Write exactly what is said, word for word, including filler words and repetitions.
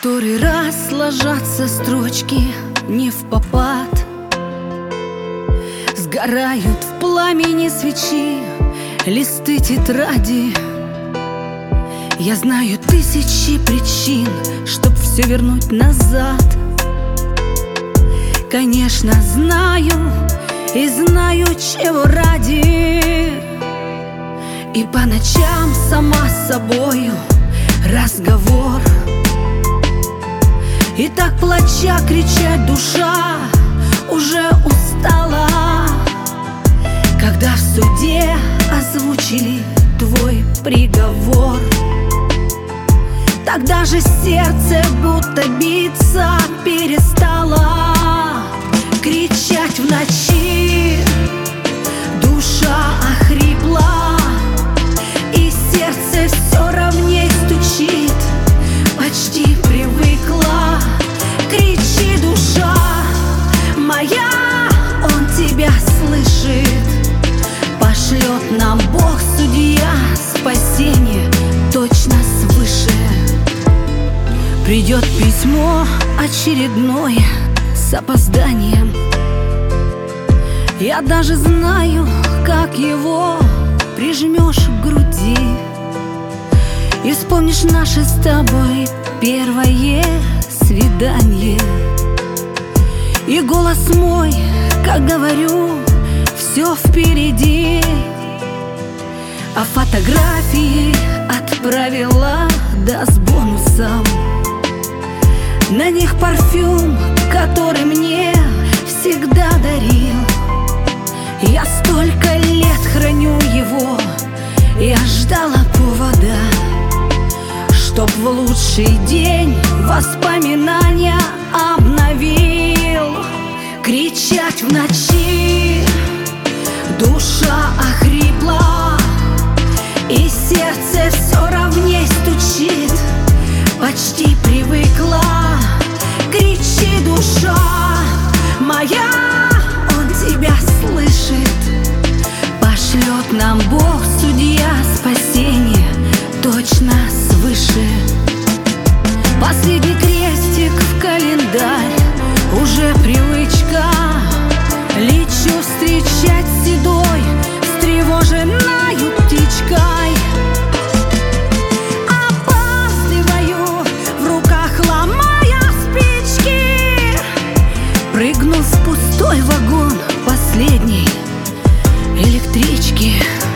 Который раз ложатся строчки не впопад, сгорают в пламени свечи листы тетради. Я знаю тысячи причин, чтоб все вернуть назад. Конечно, знаю и знаю, чего ради. И по ночам сама с собою разговор. И так плача кричать душа уже устала. Когда в суде озвучили твой приговор, тогда же сердце будто биться перестало. Кричать в ночи душа охрипла, и сердце все ровней стучит, почти привыкла. Кричи, душа моя, он тебя слышит. Пошлет нам Бог, судья, спасение точно свыше. Придет письмо очередное с опозданием. Я даже знаю, как его прижмешь к груди, и вспомнишь наше с тобой первое свидание. И голос мой, как говорю, все впереди. А фотографии отправила, да с бонусом. На них парфюм, который мне всегда дарил. Я столько лет храню его, я ждала повода, чтоб в лучший день воспоминания обновил. Кричать в ночи душа охрипла, и сердце все ровней стучит, почти привыкла. Кричи, душа моя, он тебя слышит. Пошлет нам Бог, судья, спасение точно свыше. Последний крестик в календарь, уже привычка. Лечу встречать седой, встревоженною птичкой. Опаздываю, в руках ломая спички. Прыгну в пустой вагон последней электрички.